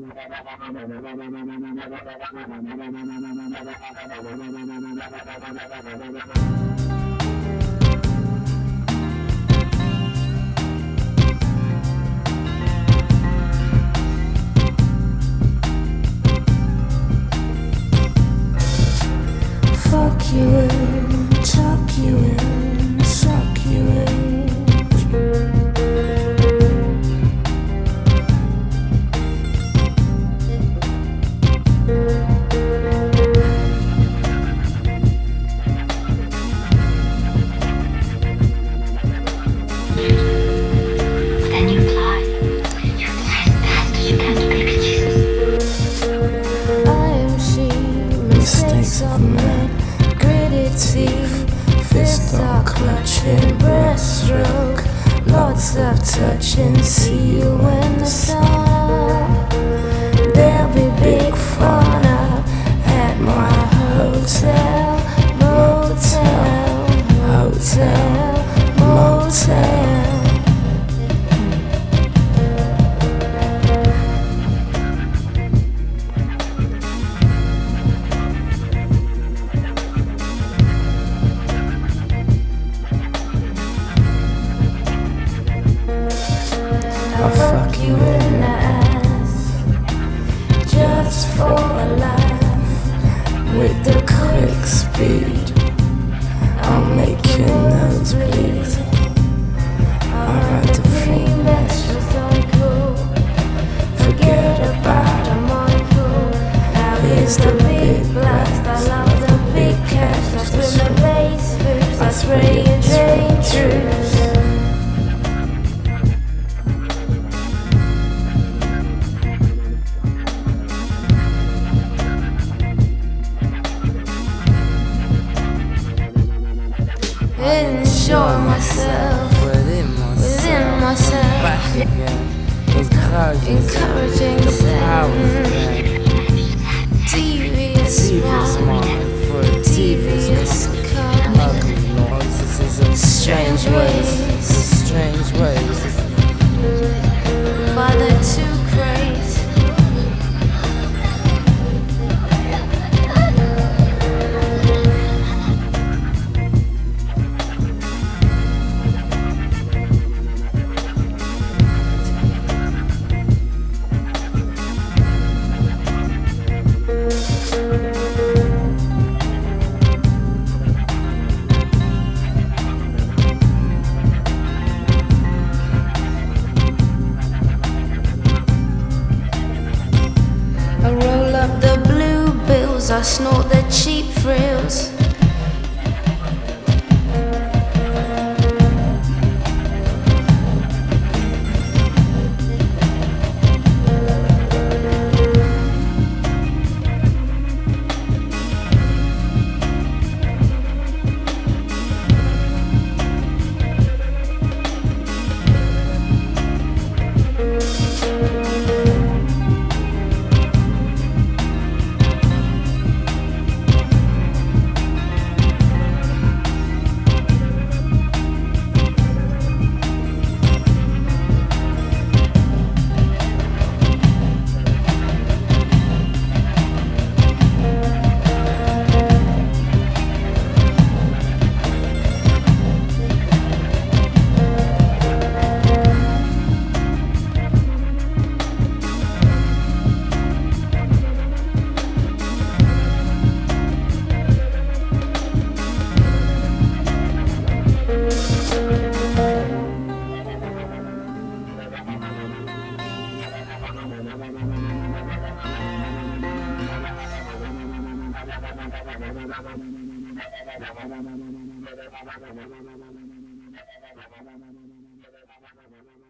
Fuck you in, tuck you in, suck you in. Then you fly. You fly as fast as you can to baby Jesus. I am she, mistakes I've made, gritted teeth, fists are clutching, breaststroke, lots of touching. See you in the sun. There'll be big fun up at my hotel, motel, hotel, motel. I'll fuck you in the ass just for a laugh. With the quick speed, I'll make your nose bleed. I'll write the free message cool. Forget about a Michael. Now here's the big blast. I love the big cash. I swim the base boots. I spray and drain truths. Enjoy myself within myself, encouraging the power devious mind for a devious ugly strange ways by the too crazy. I roll up the blue bills, I snort the cheap frills. Thank you.